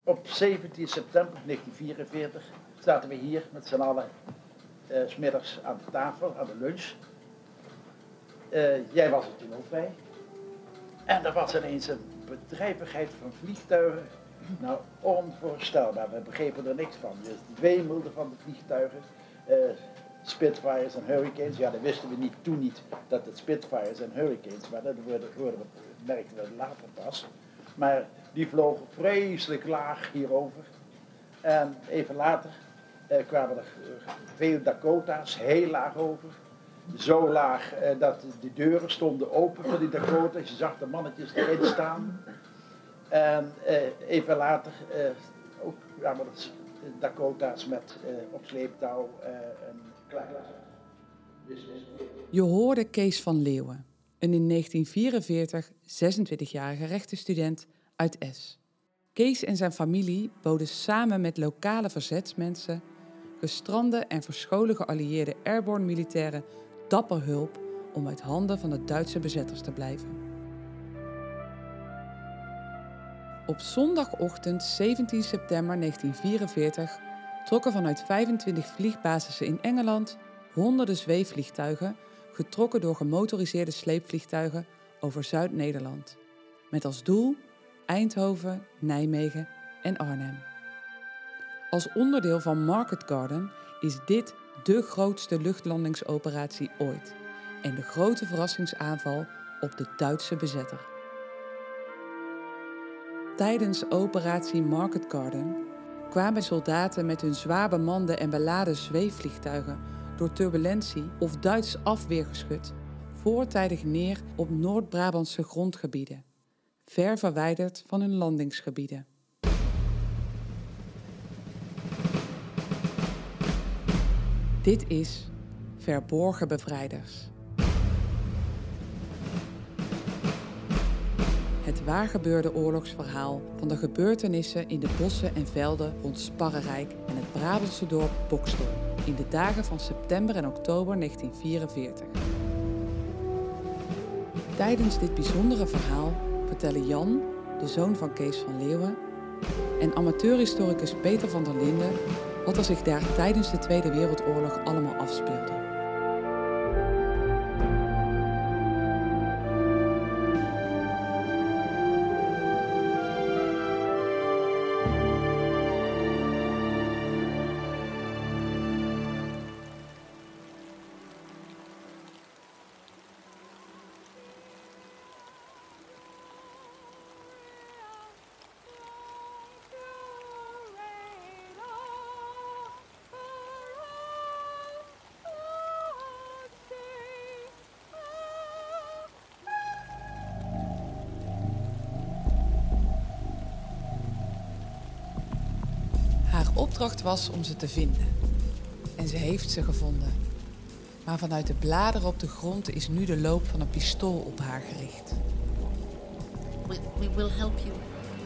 Op 17 september 1944 zaten we hier met z'n allen 's middags aan de tafel, aan de lunch. Jij was er toen ook bij. En er was ineens een bedrijvigheid van vliegtuigen. Nou, onvoorstelbaar. We begrepen er niks van. Dus wemelde van de vliegtuigen. Spitfires en Hurricanes. Ja, dat wisten we toen niet dat het Spitfires en Hurricanes waren. Dat merkten we later pas. Maar die vlogen vreselijk laag hierover. En even later kwamen er veel Dakota's heel laag over. Zo laag dat de deuren stonden open voor die Dakota's. Je zag de mannetjes erin staan. En even later ook kwamen er Dakota's met op sleeptouw een klein. Je hoorde Kees van Leeuwen, een in 1944 26-jarige rechtenstudent uit Es. Kees en zijn familie boden samen met lokale verzetsmensen gestrande en verscholen geallieerde airborne militairen dapper hulp om uit handen van de Duitse bezetters te blijven. Op zondagochtend 17 september 1944 trokken vanuit 25 vliegbasissen in Engeland honderden zweefvliegtuigen, getrokken door gemotoriseerde sleepvliegtuigen, over Zuid-Nederland. Met als doel Eindhoven, Nijmegen en Arnhem. Als onderdeel van Market Garden is dit de grootste luchtlandingsoperatie ooit en de grote verrassingsaanval op de Duitse bezetter. Tijdens operatie Market Garden kwamen soldaten met hun zwaar bemande en beladen zweefvliegtuigen door turbulentie of Duits afweergeschut voortijdig neer op Noord-Brabantse grondgebieden, ver verwijderd van hun landingsgebieden. Dit is Verborgen Bevrijders. Het waargebeurde oorlogsverhaal van de gebeurtenissen in de bossen en velden rond Sparrenrijk en het Brabantse dorp Boxtel in de dagen van september en oktober 1944. Tijdens dit bijzondere verhaal vertellen Jan, de zoon van Kees van Leeuwen, en amateurhistoricus Peter van der Linden wat er zich daar tijdens de Tweede Wereldoorlog allemaal afspeelde. Haar opdracht was om ze te vinden. En ze heeft ze gevonden. Maar vanuit de bladeren op de grond is nu de loop van een pistool op haar gericht. We will help you.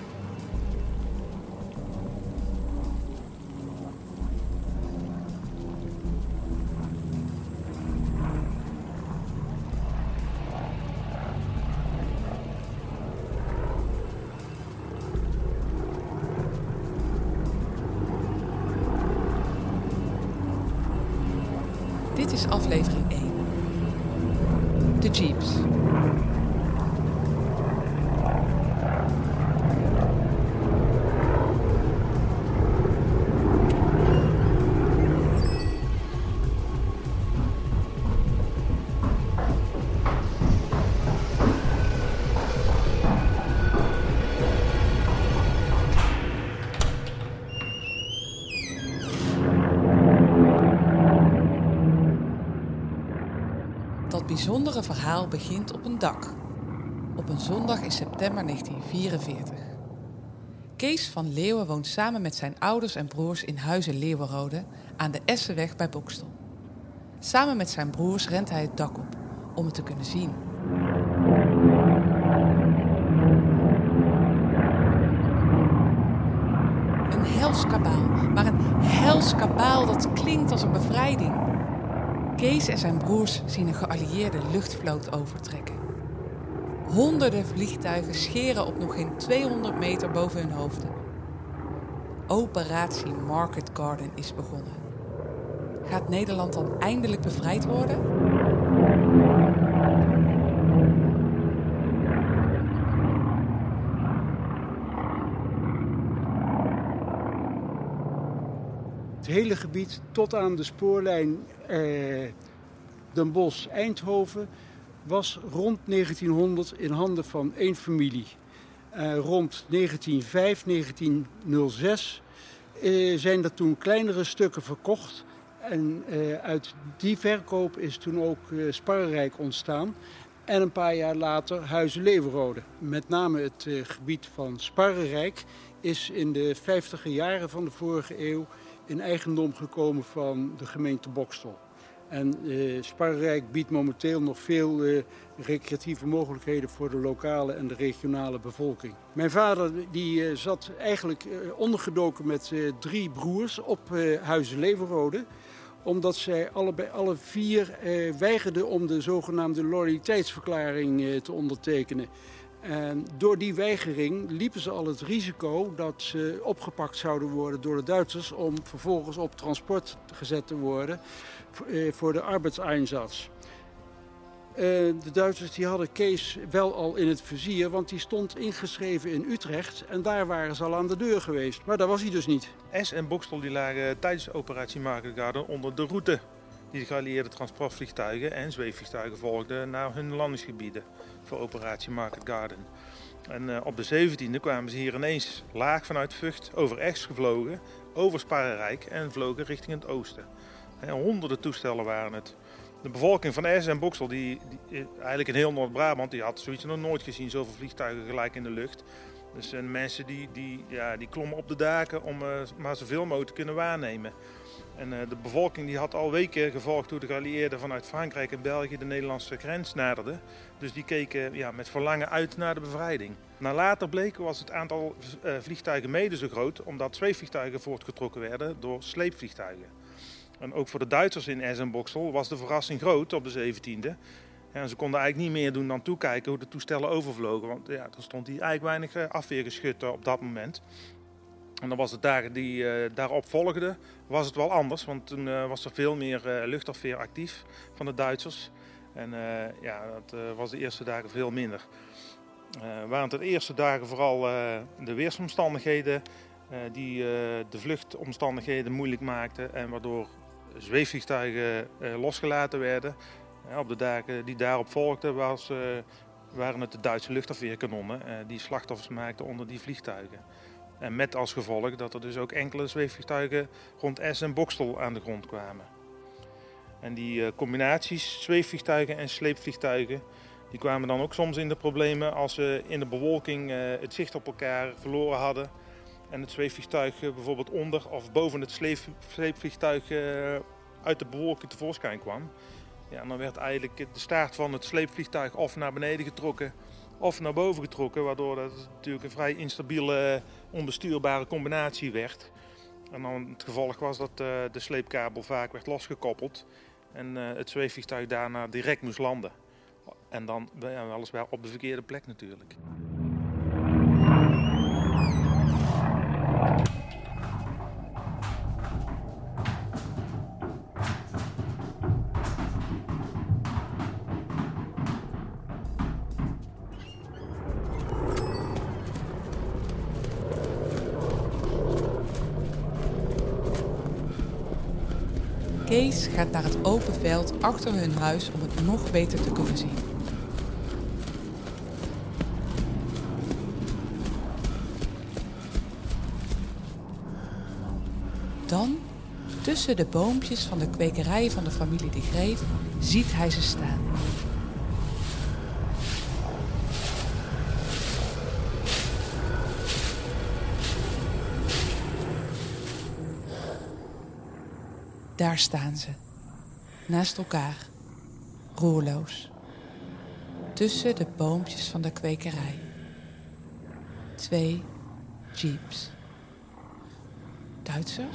Dit is aflevering 1. De Jeeps. Dat bijzondere verhaal begint op een dak. Op een zondag in september 1944. Kees van Leeuwen woont samen met zijn ouders en broers in Huizen Leeuwenrode aan de Essenweg bij Boxtel. Samen met zijn broers rent hij het dak op om het te kunnen zien. Een hels kabaal, maar een hels kabaal dat klinkt als een bevrijding. Kees en zijn broers zien een geallieerde luchtvloot overtrekken. Honderden vliegtuigen scheren op nog geen 200 meter boven hun hoofden. Operatie Market Garden is begonnen. Gaat Nederland dan eindelijk bevrijd worden? Het hele gebied tot aan de spoorlijn Den Bosch-Eindhoven was rond 1900 in handen van één familie. Rond 1905, 1906 zijn er toen kleinere stukken verkocht. En uit die verkoop is toen ook Sparrenrijk ontstaan. En een paar jaar later Huizen Leeuwenrode. Met name het gebied van Sparrenrijk is in de 50e jaren van de vorige eeuw in eigendom gekomen van de gemeente Boxtel. En Sparrenrijk biedt momenteel nog veel recreatieve mogelijkheden voor de lokale en de regionale bevolking. Mijn vader die zat eigenlijk ondergedoken met 3 broers op Huizen Leeuwenrode, omdat zij alle 4 weigerden om de zogenaamde loyaliteitsverklaring te ondertekenen. En door die weigering liepen ze al het risico dat ze opgepakt zouden worden door de Duitsers om vervolgens op transport gezet te worden voor de arbeidseinsatz. De Duitsers die hadden Kees wel al in het vizier, want die stond ingeschreven in Utrecht en daar waren ze al aan de deur geweest. Maar daar was hij dus niet. Es en Boxtel die lagen tijdens operatie Market Garden onder de route die de geallieerde transportvliegtuigen en zweefvliegtuigen volgden naar hun landingsgebieden voor operatie Market Garden. En op de 17e kwamen ze hier ineens laag vanuit Vught over Esch gevlogen, over Sparrenrijk en vlogen richting het oosten. Honderden toestellen waren het. De bevolking van Esch en Boxtel, die eigenlijk in heel Noord-Brabant, die had zoiets nog nooit gezien, zoveel vliegtuigen gelijk in de lucht. Dus mensen die klommen op de daken om maar zoveel mogelijk te kunnen waarnemen. En de bevolking die had al weken gevolgd hoe de geallieerden vanuit Frankrijk en België de Nederlandse grens naderden. Dus die keken met verlangen uit naar de bevrijding. Na later bleek was het aantal vliegtuigen mede zo groot omdat zweefvliegtuigen voortgetrokken werden door sleepvliegtuigen. En ook voor de Duitsers in Esch en Boxtel was de verrassing groot op de 17e. En ze konden eigenlijk niet meer doen dan toekijken hoe de toestellen overvlogen. Want er stond hier eigenlijk weinig afweergeschut op dat moment. En dan was het dagen die daarop volgden, was het wel anders. Want toen was er veel meer luchtafweer actief van de Duitsers. En dat was de eerste dagen veel minder. Waren het de eerste dagen vooral de weersomstandigheden die de vluchtomstandigheden moeilijk maakten. En waardoor zweefvliegtuigen losgelaten werden. Op de dagen die daarop volgden waren het de Duitse luchtafweerkanonnen die slachtoffers maakten onder die vliegtuigen. En met als gevolg dat er dus ook enkele zweefvliegtuigen rond Esch en Boxtel aan de grond kwamen. En die combinaties zweefvliegtuigen en sleepvliegtuigen die kwamen dan ook soms in de problemen als ze in de bewolking het zicht op elkaar verloren hadden. En het zweefvliegtuig bijvoorbeeld onder of boven het sleepvliegtuig uit de bewolking tevoorschijn kwam. Ja, dan werd eigenlijk de staart van het sleepvliegtuig of naar beneden getrokken of naar boven getrokken. Waardoor dat natuurlijk een vrij instabiele, onbestuurbare combinatie werd. En dan het gevolg was dat de sleepkabel vaak werd losgekoppeld. En het zweefvliegtuig daarna direct moest landen. En dan weliswaar op de verkeerde plek natuurlijk. Kees gaat naar het open veld achter hun huis om het nog beter te kunnen zien. Dan, tussen de boompjes van de kwekerij van de familie De Greef, ziet hij ze staan. Daar staan ze, naast elkaar, roerloos, tussen de boompjes van de kwekerij. 2 jeeps. Duitsers?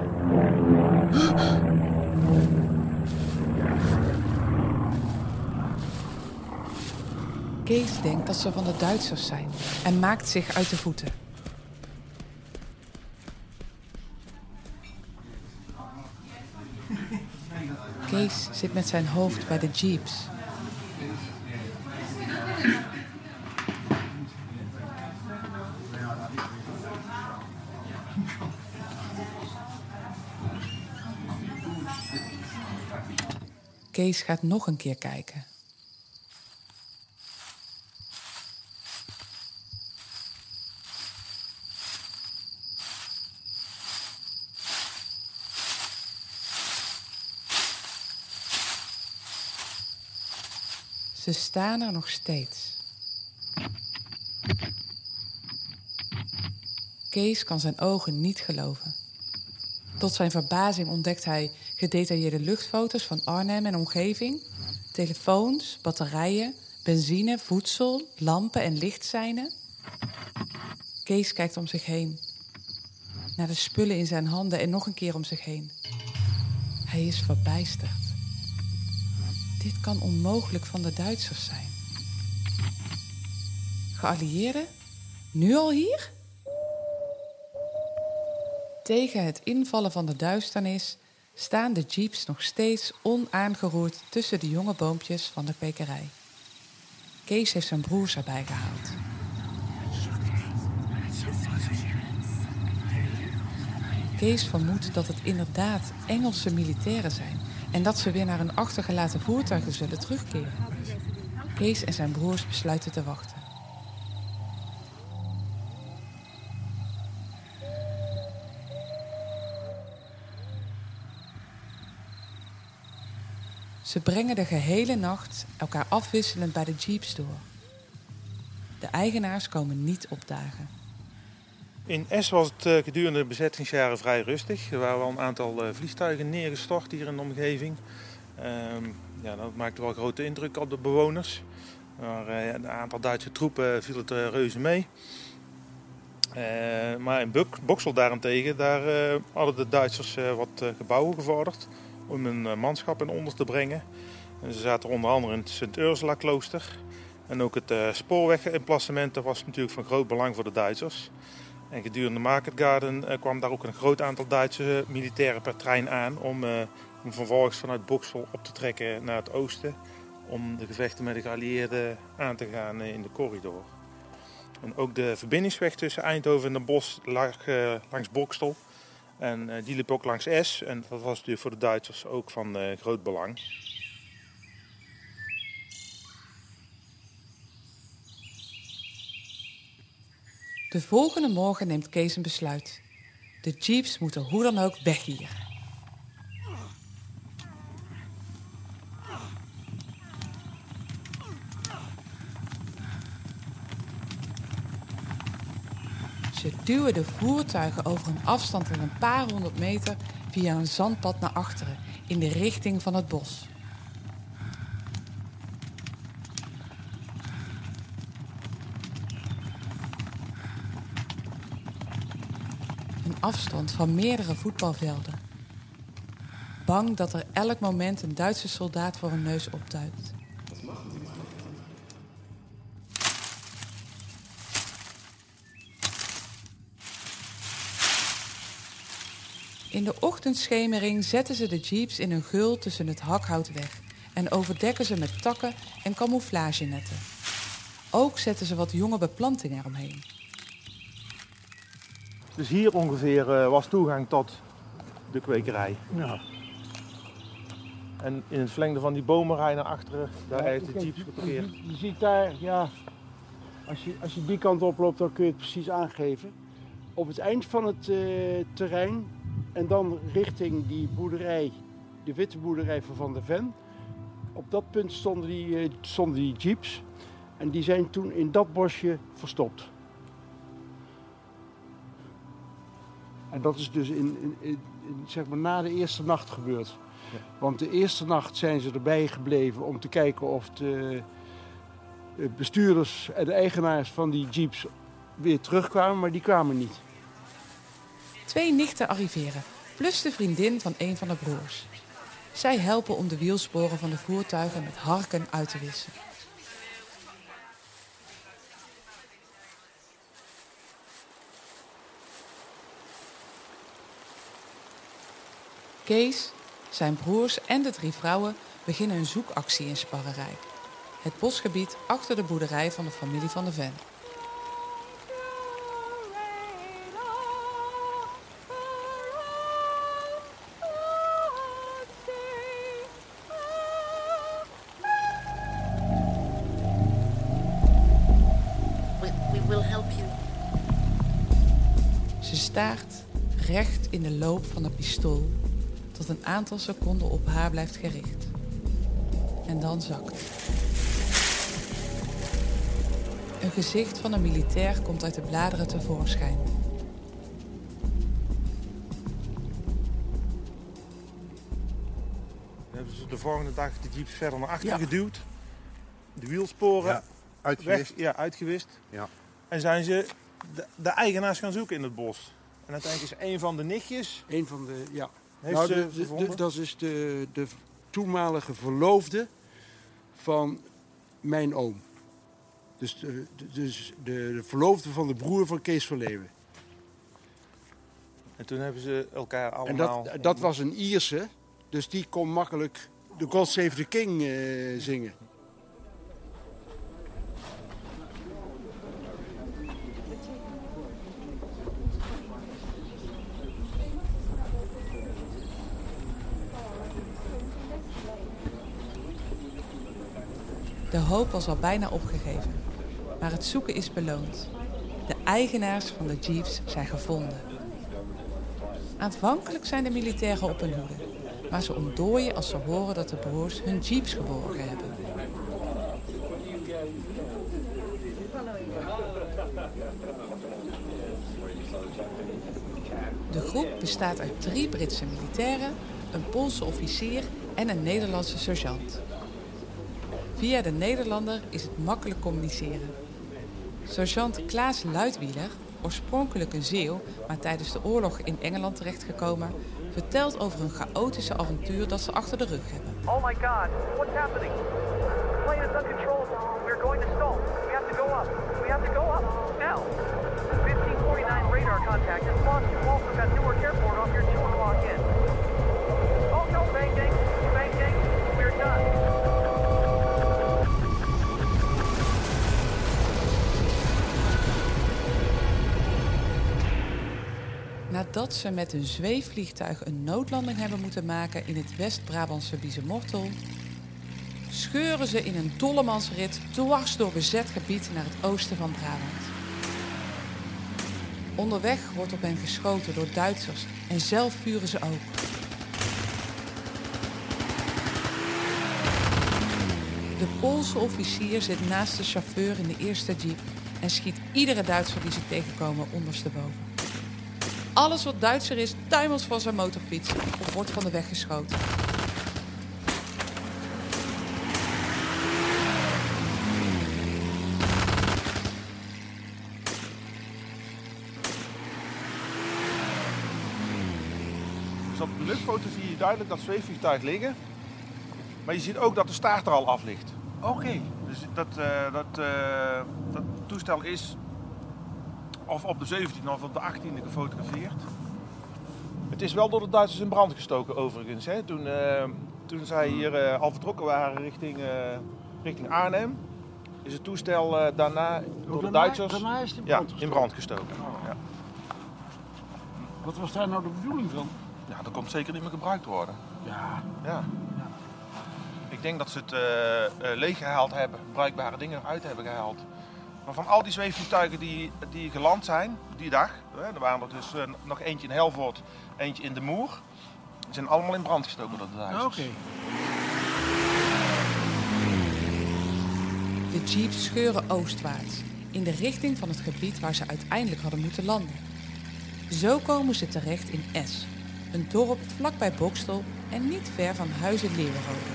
Kees denkt dat ze van de Duitsers zijn en maakt zich uit de voeten. Kees zit met zijn hoofd bij de jeeps. Kees gaat nog een keer kijken. Ze staan er nog steeds. Kees kan zijn ogen niet geloven. Tot zijn verbazing ontdekt hij gedetailleerde luchtfoto's van Arnhem en omgeving, telefoons, batterijen, benzine, voedsel, lampen en lichtseinen. Kees kijkt om zich heen, naar de spullen in zijn handen en nog een keer om zich heen. Hij is verbijsterd. Dit kan onmogelijk van de Duitsers zijn. Geallieerden? Nu al hier? Tegen het invallen van de duisternis staan de jeeps nog steeds onaangeroerd tussen de jonge boompjes van de kwekerij. Kees heeft zijn broers erbij gehaald. Kees vermoedt dat het inderdaad Engelse militairen zijn en dat ze weer naar hun achtergelaten voertuigen zullen terugkeren. Kees en zijn broers besluiten te wachten. Ze brengen de gehele nacht elkaar afwisselend bij de jeeps door. De eigenaars komen niet opdagen. In Es was het gedurende de bezettingsjaren vrij rustig. Er waren wel een aantal vliegtuigen neergestort hier in de omgeving. Dat maakte wel grote indruk op de bewoners. Maar een aantal Duitse troepen viel het reuze mee. Maar in Boxel daarentegen, daar hadden de Duitsers wat gebouwen gevorderd om hun manschap in onder te brengen. En ze zaten onder andere in het Sint-Ursula-klooster. En ook het spoorwegemplacement was natuurlijk van groot belang voor de Duitsers. En gedurende de Market Garden kwam daar ook een groot aantal Duitse militairen per trein aan om vervolgens vanuit Boxel op te trekken naar het oosten om de gevechten met de geallieerden aan te gaan in de corridor. En ook de verbindingsweg tussen Eindhoven en Den Bosch lag langs Boxel. En die liep ook langs Es. En dat was natuurlijk voor de Duitsers ook van groot belang. De volgende morgen neemt Kees een besluit. De jeeps moeten hoe dan ook weg hier. Ze duwen de voertuigen over een afstand van een paar honderd meter via een zandpad naar achteren in de richting van het bos. Een afstand van meerdere voetbalvelden. Bang dat er elk moment een Duitse soldaat voor hun neus opduikt. In de ochtendschemering zetten ze de jeeps in een geul tussen het hakhout weg en overdekken ze met takken en camouflagenetten. Ook zetten ze wat jonge beplanting eromheen. Dus hier ongeveer was toegang tot de kwekerij. Ja. En in het verlengde van die bomenrij naar achteren, daar heeft de jeeps geparkeerd. Je ziet daar, ja, als je die kant oploopt, dan kun je het precies aangeven. Op het eind van het terrein en dan richting die boerderij, de witte boerderij van Van der Ven. Op dat punt stonden die jeeps en die zijn toen in dat bosje verstopt. En dat is dus zeg maar na de eerste nacht gebeurd. Ja. Want de eerste nacht zijn ze erbij gebleven om te kijken of de bestuurders en de eigenaars van die jeeps weer terugkwamen, maar die kwamen niet. 2 nichten arriveren, plus de vriendin van een van de broers. Zij helpen om de wielsporen van de voertuigen met harken uit te wissen. Kees Zijn broers en de 3 vrouwen beginnen een zoekactie in Sparrenrijk. Het bosgebied achter de boerderij van de familie Van de Ven. We will help you. Ze staart recht in de loop van het pistool tot een aantal seconden op haar blijft gericht. En dan zakt. Een gezicht van een militair komt uit de bladeren tevoorschijn. Dan hebben ze de volgende dag de jeeps verder naar achteren geduwd. De wielsporen uitgewist. Ja. En zijn ze de eigenaars gaan zoeken in het bos. En uiteindelijk is een van de nichtjes... Een van de, ja. Heeft Nou, ze gevonden? dat is de toenmalige verloofde van mijn oom. Dus de verloofde van de broer van Kees van Leeuwen. En toen hebben ze elkaar allemaal... En dat was een Ierse, dus die kon makkelijk de God Save the King zingen. De hoop was al bijna opgegeven, maar het zoeken is beloond. De eigenaars van de jeeps zijn gevonden. Aanvankelijk zijn de militairen op hun hoede, maar ze ontdooien als ze horen dat de broers hun jeeps geborgen hebben. De groep bestaat uit 3 Britse militairen, een Poolse officier en een Nederlandse sergeant. Via de Nederlander is het makkelijk communiceren. Sergeant Klaas Luidwieler, oorspronkelijk een Zeeuw, maar tijdens de oorlog in Engeland terechtgekomen, vertelt over een chaotische avontuur dat ze achter de rug hebben. Oh my god, what's happening? The plane is uncontrollable. We're going to stall. We have to go up. We have to go up. Now. 1549 radar contact is lost. You've also got Newark Airport off your 2 o'clock in. Oh no, bang dang. Bang dang. We're done. Nadat ze met een zweefvliegtuig een noodlanding hebben moeten maken in het West-Brabantse Biezenmortel, scheuren ze in een dollemansrit dwars door bezet gebied naar het oosten van Brabant. Onderweg wordt op hen geschoten door Duitsers en zelf vuren ze ook. De Poolse officier zit naast de chauffeur in de eerste jeep en schiet iedere Duitser die ze tegenkomen ondersteboven. Alles wat Duitser is, tuimelt van zijn motorfiets of wordt van de weg geschoten. Dus op de luchtfoto zie je duidelijk dat zweefvliegtuig liggen. Maar je ziet ook dat de staart er al af ligt. Oké. Dus dat toestel is of op de 17e of op de 18e gefotografeerd. Het is wel door de Duitsers in brand gestoken overigens. Hè. Toen zij hier al vertrokken waren richting Arnhem, is het toestel daarna door de Duitsers Daarna is die in brand gestoken. Ja. Wat was daar nou de bedoeling van? Ja, dat komt zeker niet meer gebruikt worden. Ja. Ik denk dat ze het leeggehaald hebben, bruikbare dingen eruit hebben gehaald. Maar van al die zweefvliegtuigen die geland zijn, die dag, er waren er dus nog eentje in Helvoort, eentje in de Moer. Die zijn allemaal in brand gestoken door de Duitsers. Oké. De jeeps scheuren oostwaarts, in de richting van het gebied waar ze uiteindelijk hadden moeten landen. Zo komen ze terecht in Es, een dorp vlakbij Bokstel en niet ver van Huizen Leeuwenrode.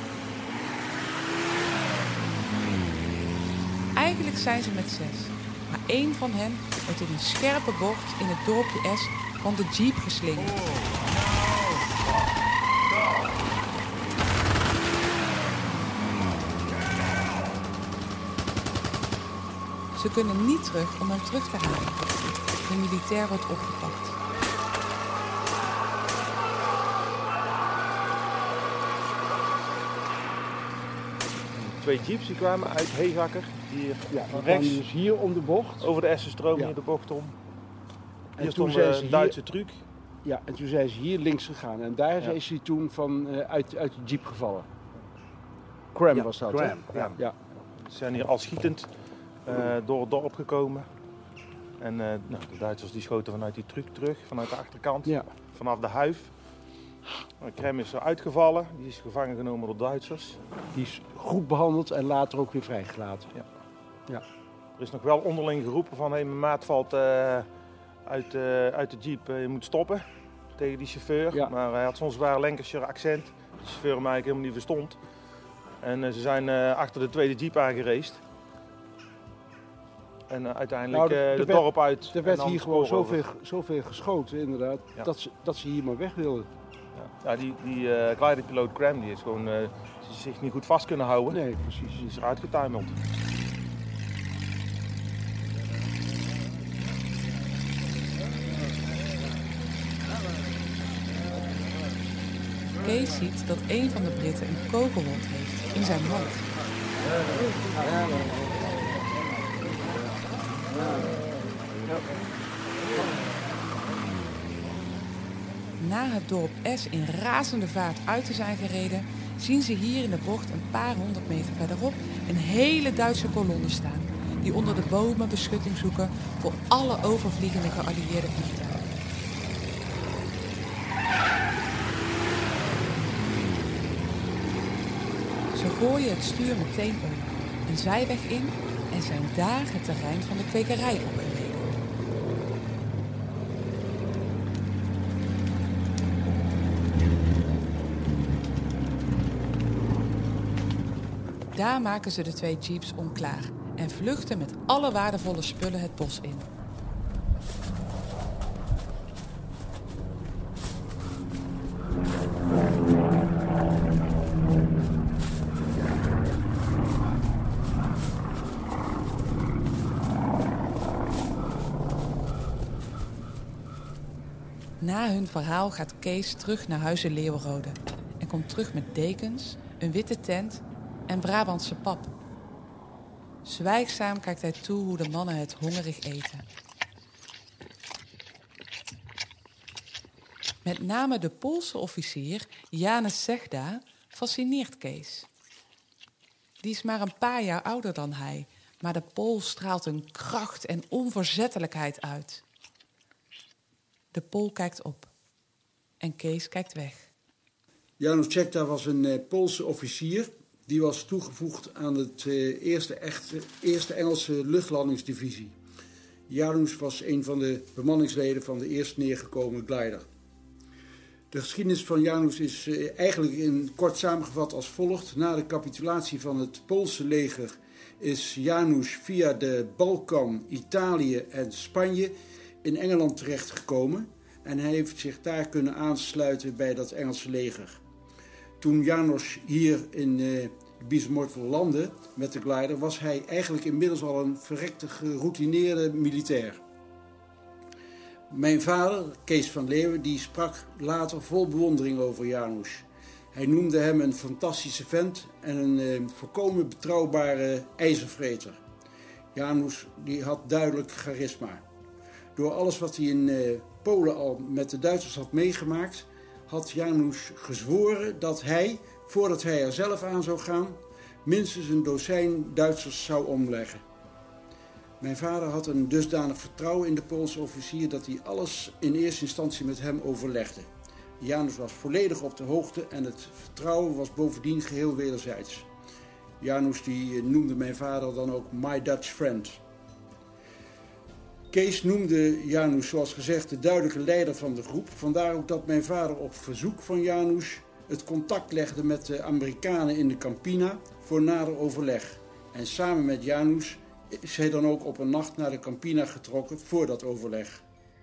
Eigenlijk zijn ze met 6, maar 1 van hen wordt in een scherpe bocht in het dorpje Es van de jeep geslingerd. Ze kunnen niet terug om hem terug te halen. De militair wordt opgepakt. 2 jeeps die kwamen uit Heegakker. Hier Ja, we rechts kwamen dus hier om de bocht. over de Essenstroom, Ja. hier de bocht om. Hier En stond toen zijn ze een hier- Duitse truck. Ja, en toen zijn ze hier links gegaan. En daar Ja. is hij toen uit de jeep gevallen. Cram Ja, was dat, Cram, hè? ja. Ja. Ze zijn hier al schietend door het dorp gekomen. En de Duitsers die schoten vanuit die truck terug, vanuit de achterkant, Ja. vanaf de huif. Krem is er uitgevallen, die is gevangen genomen door Duitsers. Die is goed behandeld en later ook weer vrijgelaten. Er is nog wel onderling geroepen van mijn maat valt uit de jeep, je moet stoppen tegen die chauffeur. Ja. Maar hij had zo'n zwaar Lancashire accent, de chauffeur hem eigenlijk helemaal niet verstond. En ze zijn achter de tweede jeep aangereisd. En uiteindelijk Nou, het dorp uit. Er en werd dan hier het gewoon spoor over. zoveel geschoten, inderdaad, Ja. dat ze hier maar weg wilden. Ja, die gliderpiloot Cram die is gewoon zich niet goed vast kunnen houden. Nee, precies. Die is eruit getuimeld. Kees ziet dat een van de Britten een kogelwond heeft in zijn hand. Na het dorp S in razende vaart uit te zijn gereden, zien ze hier in de bocht een paar 100 meter verderop een hele Duitse kolonne staan, die onder de bomen beschutting zoeken voor alle overvliegende geallieerde vliegtuigen. Ze gooien het stuur meteen om, een zijweg in en zijn daar het terrein van de kwekerij opgereden. Daar maken ze de 2 jeeps onklaar en vluchten met alle waardevolle spullen het bos in. Na hun verhaal gaat Kees terug naar Huize Leeuwenrode en komt terug met dekens, een witte tent en Brabantse pap. Zwijgzaam kijkt hij toe hoe de mannen het hongerig eten. Met name de Poolse officier Janus Zegda fascineert Kees. Die is maar een paar jaar ouder dan hij, maar de Pool straalt een kracht en onverzettelijkheid uit. De Pool kijkt op en Kees kijkt weg. Janus Zegda was een Poolse officier. Die was toegevoegd aan het eerste Engelse luchtlandingsdivisie. Janus was een van de bemanningsleden van de eerst neergekomen glider. De geschiedenis van Janus is eigenlijk in kort samengevat als volgt. Na de capitulatie van het Poolse leger is Janus via de Balkan, Italië en Spanje in Engeland terechtgekomen. En hij heeft zich daar kunnen aansluiten bij dat Engelse leger. Toen Janus hier in de Biezenmortel landde met de glider, was hij eigenlijk inmiddels al een verrekte geroutineerde militair. Mijn vader, Kees van Leeuwen, die sprak later vol bewondering over Janus. Hij noemde hem een fantastische vent en een volkomen betrouwbare ijzervreter. Janus die had duidelijk charisma. Door alles wat hij in Polen al met de Duitsers had meegemaakt, had Janus gezworen dat hij, voordat hij er zelf aan zou gaan, minstens een dozijn Duitsers zou omleggen. Mijn vader had een dusdanig vertrouwen in de Poolse officier dat hij alles in eerste instantie met hem overlegde. Janus was volledig op de hoogte en het vertrouwen was bovendien geheel wederzijds. Janus die noemde mijn vader dan ook my Dutch friend. Kees noemde Janus zoals gezegd de duidelijke leider van de groep. Vandaar ook dat mijn vader op verzoek van Janus het contact legde met de Amerikanen in de Campina voor nader overleg. En samen met Janus is hij dan ook op een nacht naar de Campina getrokken voor dat overleg.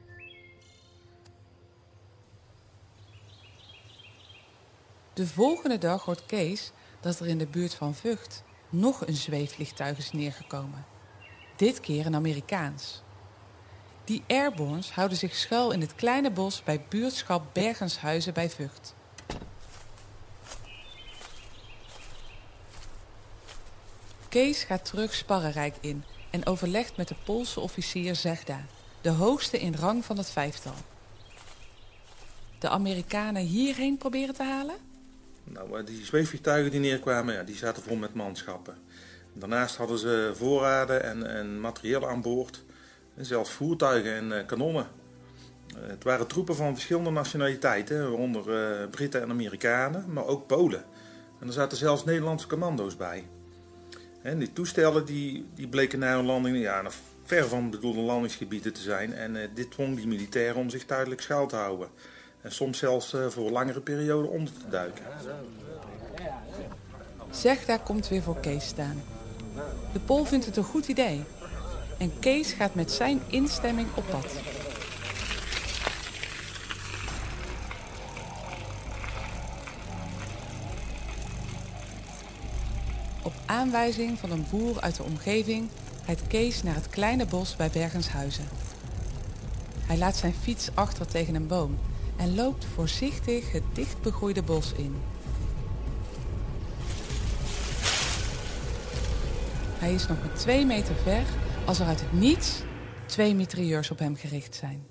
De volgende dag hoort Kees dat er in de buurt van Vught nog een zweefvliegtuig is neergekomen. Dit keer een Amerikaans. Die airborns houden zich schuil in het kleine bos bij buurtschap Bergenshuizen bij Vught. Kees gaat terug Sparrenrijk in en overlegt met de Poolse officier Zegda, de hoogste in rang van het vijftal. De Amerikanen hierheen proberen te halen? Nou, die zweefvliegtuigen die neerkwamen, ja, die zaten vol met manschappen. Daarnaast hadden ze voorraden en materieel aan boord. En zelfs voertuigen en kanonnen. Het waren troepen van verschillende nationaliteiten, waaronder Britten en Amerikanen, maar ook Polen. En er zaten zelfs Nederlandse commando's bij. En die toestellen die bleken na hun landing nog ver van bedoelde landingsgebieden te zijn. En dit dwong die militairen om zich tijdelijk schuil te houden. En soms zelfs voor langere perioden onder te duiken. Zegda komt weer voor Kees staan. De Pool vindt het een goed idee. En Kees gaat met zijn instemming op pad. Op aanwijzing van een boer uit de omgeving rijdt Kees naar het kleine bos bij Bergenshuizen. Hij laat zijn fiets achter tegen een boom en loopt voorzichtig het dichtbegroeide bos in. Hij is nog maar 2 meter ver als er uit het niets 2 mitrailleurs op hem gericht zijn.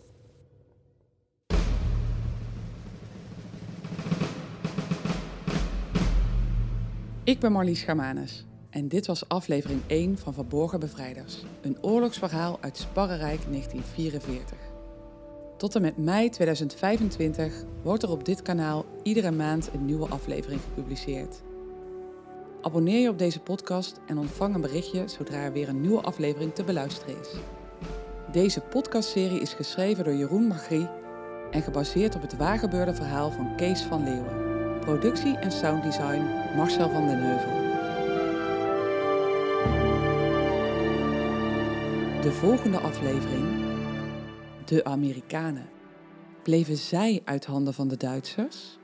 Ik ben Marlies Germanus en dit was aflevering 1 van Verborgen Bevrijders. Een oorlogsverhaal uit Sparrenrijk 1944. Tot en met mei 2025 wordt er op dit kanaal iedere maand een nieuwe aflevering gepubliceerd. Abonneer je op deze podcast en ontvang een berichtje zodra er weer een nieuwe aflevering te beluisteren is. Deze podcastserie is geschreven door Jeroen Magrie en gebaseerd op het waargebeurde verhaal van Kees van Leeuwen. Productie en sounddesign Marcel van den Heuvel. De volgende aflevering: de Amerikanen. Bleven zij uit handen van de Duitsers?